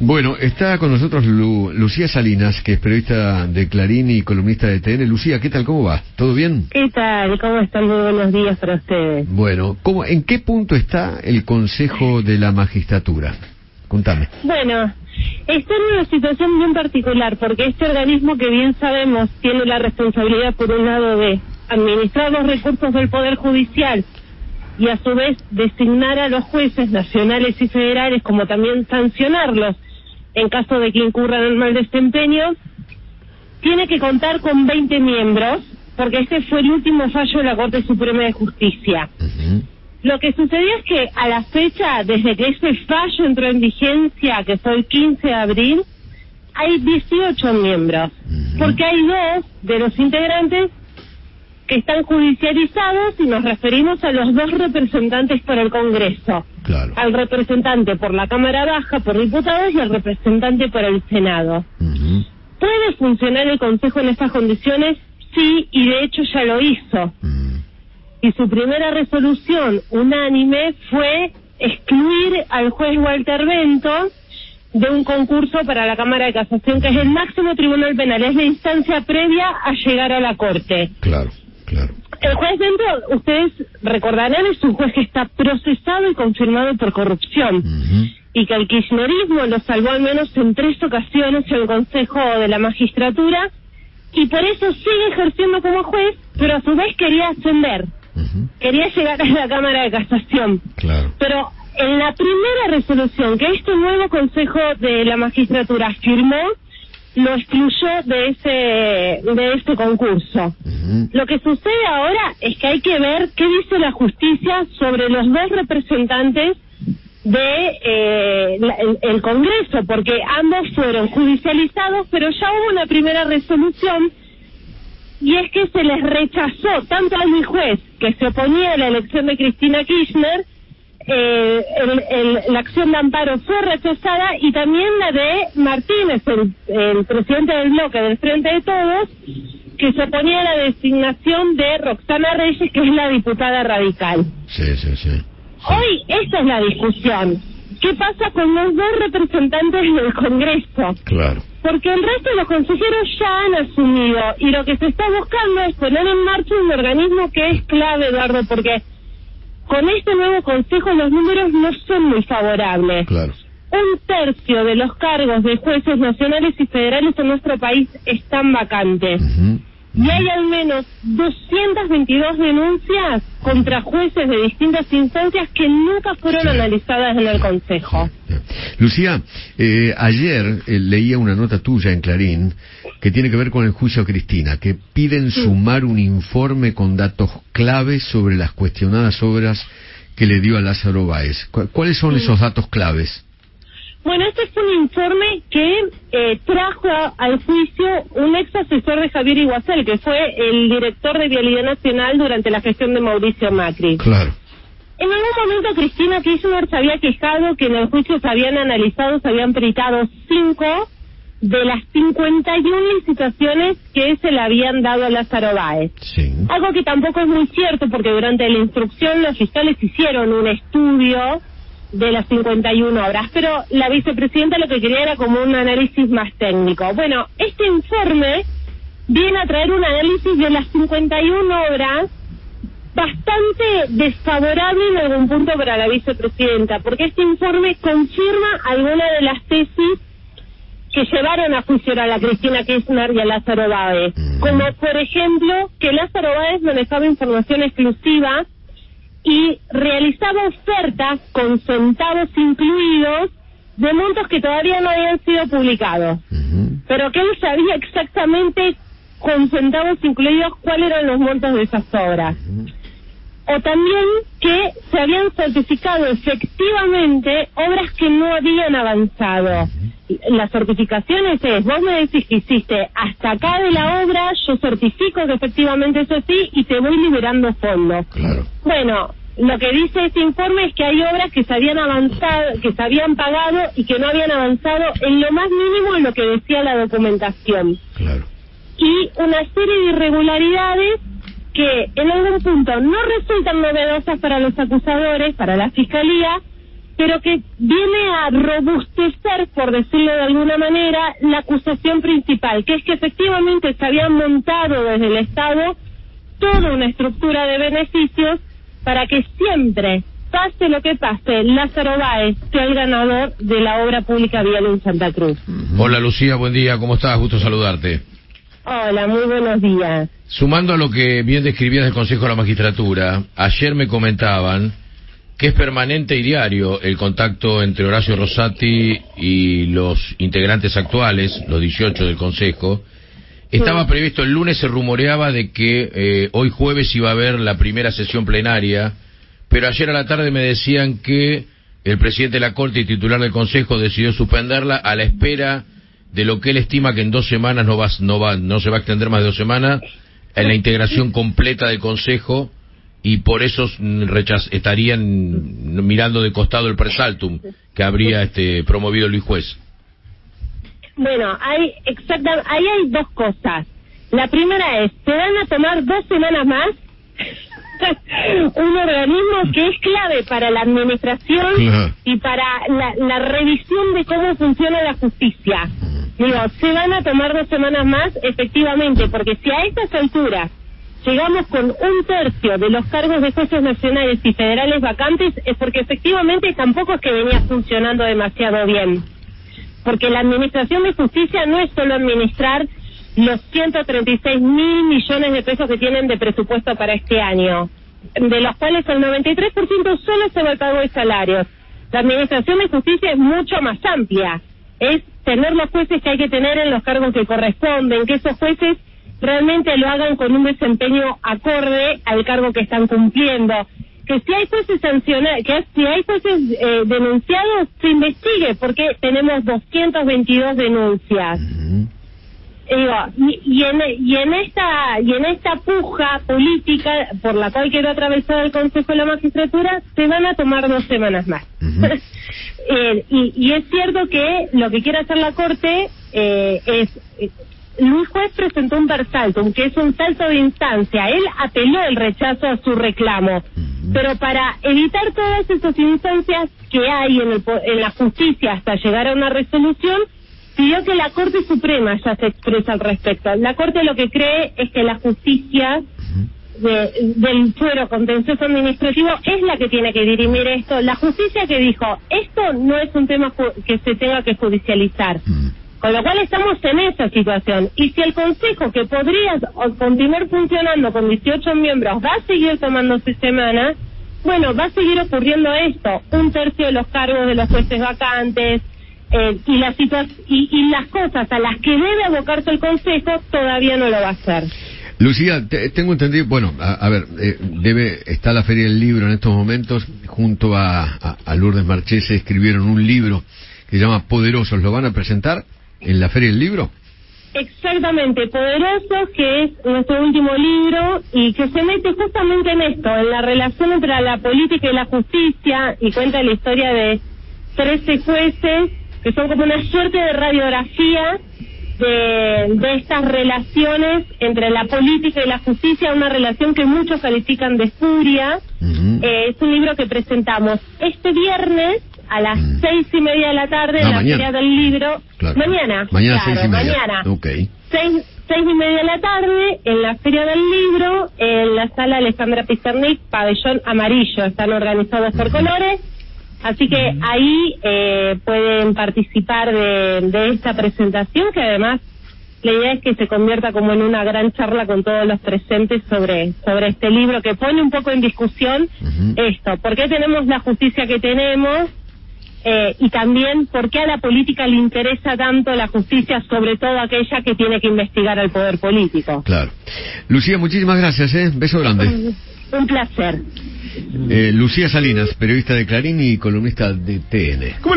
Bueno, está con nosotros Lucía Salinas, que es periodista de Clarín y columnista de TN. Lucía, ¿qué tal? ¿Cómo va? ¿Todo bien? ¿Qué tal? ¿Cómo están? Muy buenos días para ustedes. Bueno, ¿en qué punto está el Consejo de la Magistratura? Contame. Bueno, está en una situación bien particular, porque este organismo, que bien sabemos tiene la responsabilidad, por un lado, de administrar los recursos del Poder Judicial y a su vez designar a los jueces nacionales y federales, como también sancionarlos en caso de que incurran en mal desempeño, tiene que contar con 20 miembros, porque este fue el último fallo de la Corte Suprema de Justicia. Lo que sucedió es que a la fecha, desde que ese fallo entró en vigencia, que fue el 15 de abril, hay 18 miembros, porque hay 2 de los integrantes que están judicializados, y nos referimos a los 2 representantes por el Congreso. Claro. Al representante por la Cámara Baja, por diputados, y al representante por el Senado. ¿Puede funcionar el Consejo en estas condiciones? Sí, y de hecho ya lo hizo. Y su primera resolución unánime fue excluir al juez Walter Bento de un concurso para la Cámara de Casación, que es el máximo tribunal penal, es la instancia previa a llegar a la Corte. Claro, claro. El juez Bento, ustedes recordarán, es un juez que está procesado y confirmado por corrupción, y que el kirchnerismo lo salvó al menos en 3 ocasiones en el Consejo de la Magistratura, y por eso sigue ejerciendo como juez, pero a su vez quería ascender. Quería llegar a la Cámara de Casación. Claro. Pero en la primera resolución que este nuevo Consejo de la Magistratura firmó, lo excluyó de ese concurso. Lo que sucede ahora es que hay que ver qué dice la justicia sobre los 2 representantes de el Congreso, porque ambos fueron judicializados, pero ya hubo una primera resolución, y es que se les rechazó tanto al juez que se oponía a la elección de Cristina Kirchner, la acción de amparo fue rechazada, y también la de Martínez, el presidente del bloque del Frente de Todos, que se oponía a la designación de Roxana Reyes, que es la diputada radical. Sí. Hoy esta es la discusión. ¿Qué pasa con los 2 representantes del Congreso? Claro. Porque el resto de los consejeros ya han asumido, y lo que se está buscando es poner en marcha un organismo que es clave, Eduardo, porque con este nuevo Consejo los números no son muy favorables. Claro. 1/3 de los cargos de jueces nacionales y federales en nuestro país están vacantes. Y hay al menos 222 denuncias contra jueces de distintas instancias que nunca fueron analizadas en el Consejo. Lucía, ayer leía una nota tuya en Clarín que tiene que ver con el juicio a Cristina, que piden sumar un informe con datos claves sobre las cuestionadas obras que le dio a Lázaro Báez. ¿Cuáles son esos datos claves? Bueno, este es un informe que trajo al juicio un ex asesor de Javier Iguacel, que fue el director de Vialidad Nacional durante la gestión de Mauricio Macri. Claro. En algún momento Cristina Kirchner se había quejado que en el juicio se habían peritado 5 de las 51 licitaciones que se le habían dado a Lázaro Báez. Sí. Algo que tampoco es muy cierto, porque durante la instrucción los fiscales hicieron un estudio de las 51 obras, pero la vicepresidenta lo que quería era como un análisis más técnico. Bueno, este informe viene a traer un análisis de las 51 obras bastante desfavorable en algún punto para la vicepresidenta, porque este informe confirma algunas de las tesis que llevaron a juicio a la Cristina Kirchner y a Lázaro Báez, como por ejemplo que Lázaro Báez manejaba información exclusiva y realizaba ofertas con centavos incluidos de montos que todavía no habían sido publicados, pero que él sabía exactamente con centavos incluidos cuáles eran los montos de esas obras. O también que se habían certificado efectivamente obras que no habían avanzado. Las certificaciones es, vos me decís que hiciste hasta acá de la obra, yo certifico que efectivamente eso sí y te voy liberando fondos. Claro. Bueno, lo que dice este informe es que hay obras que se habían avanzado, que se habían pagado y que no habían avanzado en lo más mínimo en lo que decía la documentación. Claro. Y una serie de irregularidades que en algún punto no resultan novedosas para los acusadores, para la fiscalía, pero que viene a robustecer, por decirlo de alguna manera, la acusación principal, que es que efectivamente se había montado desde el Estado toda una estructura de beneficios para que siempre, pase lo que pase, Lázaro Báez sea el ganador de la obra pública vial en Santa Cruz. Hola Lucía, buen día, ¿cómo estás? Gusto saludarte. Hola, muy buenos días. Sumando a lo que bien describías del Consejo de la Magistratura, ayer me comentaban que es permanente y diario el contacto entre Horacio Rosati y los integrantes actuales, los 18 del Consejo. Estaba previsto el lunes, se rumoreaba de que hoy jueves iba a haber la primera sesión plenaria, pero ayer a la tarde me decían que el presidente de la Corte y titular del Consejo decidió suspenderla a la espera de lo que él estima que en 2 semanas no se va a extender más de 2 semanas en la integración completa del Consejo, y por eso estarían mirando de costado el presaltum que habría promovido Luis Juez. Bueno, ahí hay 2 cosas. La primera es, se van a tomar 2 semanas más un organismo que es clave para la administración y para la revisión de cómo funciona la justicia. Digo, se van a tomar 2 semanas más, efectivamente, porque si a estas alturas llegamos con 1/3 de los cargos de jueces nacionales y federales vacantes, es porque efectivamente tampoco es que venía funcionando demasiado bien. Porque la administración de justicia no es solo administrar los 136.000 millones de pesos que tienen de presupuesto para este año, de los cuales el 93% solo se va al pago de salarios. La administración de justicia es mucho más amplia, es tener los jueces que hay que tener en los cargos que corresponden, que esos jueces realmente lo hagan con un desempeño acorde al cargo que están cumpliendo, que si hay jueces sancionados, que si hay jueces denunciados, se investigue, porque tenemos 222 denuncias. Y en esta puja política por la cual quedó atravesado el Consejo de la Magistratura, se van a tomar 2 semanas más. Y es cierto que lo que quiere hacer la Corte Luis Juez presentó un persaltum, que es un salto de instancia. Él apeló el rechazo a su reclamo, pero para evitar todas esas instancias que hay en la justicia hasta llegar a una resolución, pidió que la Corte Suprema ya se exprese al respecto. La Corte lo que cree es que la justicia del fuero contencioso administrativo es la que tiene que dirimir esto. La justicia que dijo, esto no es un tema que se tenga que judicializar. Con lo cual estamos en esa situación. Y si el Consejo, que podría continuar funcionando con 18 miembros, va a seguir tomándose semanas, bueno, va a seguir ocurriendo esto. 1/3 de los cargos de los jueces vacantes, y las cosas a las que debe abocarse el Consejo todavía no lo va a hacer. Lucía, tengo entendido, bueno, a ver, está la Feria del Libro en estos momentos, junto a Lourdes Marchese escribieron un libro que se llama Poderosos. ¿Lo van a presentar en la Feria del Libro? Exactamente, Poderosos, que es nuestro último libro y que se mete justamente en esto, en la relación entre la política y la justicia, y cuenta la historia de 13 jueces que son como una suerte de radiografía de estas relaciones entre la política y la justicia, una relación que muchos califican de furia. Es un libro que presentamos este viernes a las 6:30 de la tarde en la Feria del Libro. Claro. Mañana 6:30. Mañana. Okay. 6:30 de la tarde en la Feria del Libro, en la sala Alejandra Pizarnik, pabellón amarillo. Están organizados por colores. Así que ahí pueden participar de esta presentación, que además la idea es que se convierta como en una gran charla con todos los presentes sobre este libro, que pone un poco en discusión esto, por qué tenemos la justicia que tenemos, y también por qué a la política le interesa tanto la justicia, sobre todo aquella que tiene que investigar al poder político. Claro. Lucía, muchísimas gracias, beso grande. Un placer. Lucía Salinas, periodista de Clarín y columnista de TN.